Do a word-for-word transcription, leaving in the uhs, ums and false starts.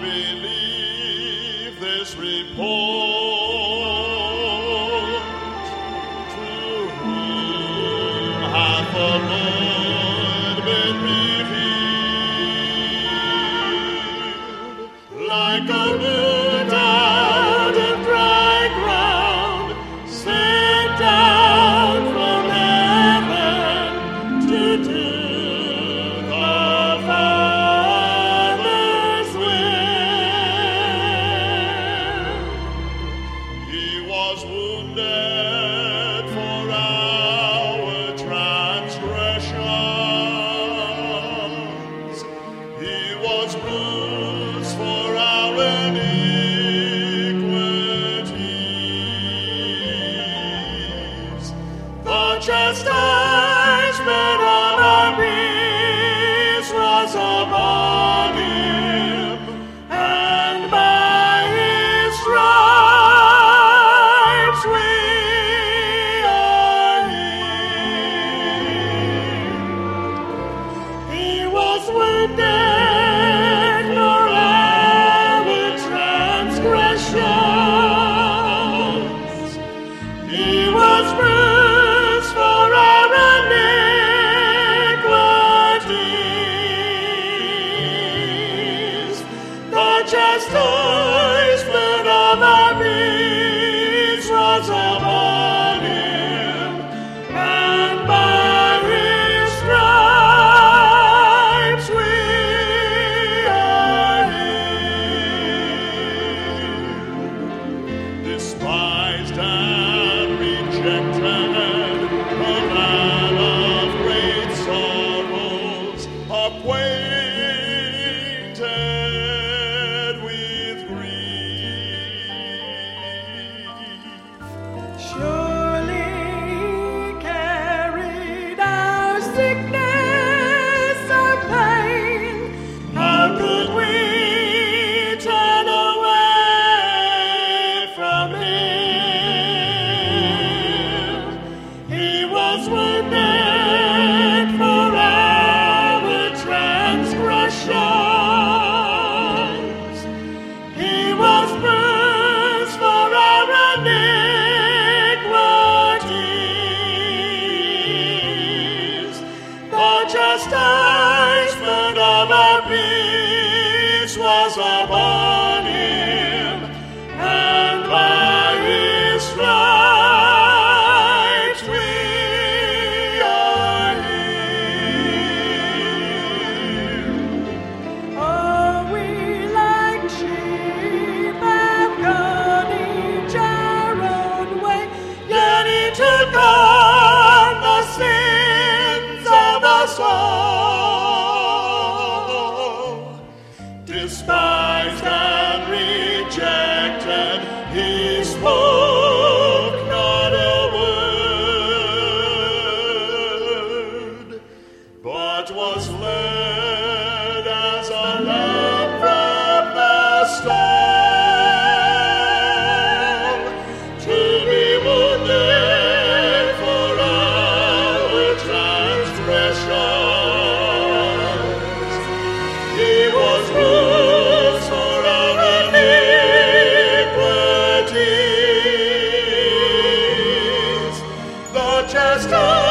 believe this report. To whom hath the Lord been revealed? Like a moon out of dry ground, sent down from heaven to do the Father's will. He was wounded for our transgressions. He was bruised for our iniquities. The chastisement of our peace was upon him, and by his stripes we are healed. He was wounded for our transgressions. He was bruised for our iniquities. The chastisement of our peace was upon him, and by his stripes we are healed. Despised and rejected, a man of great sorrows, acquainted with grief. Surely he carried our sickness, our pain. How could we turn away from him? He was wounded for our transgressions. He was bruised for our iniquities. The chastisement of our peace was upon him, and by his stripes we are healed. Oh, we like sheep have gone each our own way, Yet he took on the sins of us all. Despised and rejected, he spoke not a word, but was led as a lamb from the stall to be wounded for our transgressions. He was bruised for our iniquities. The chastisement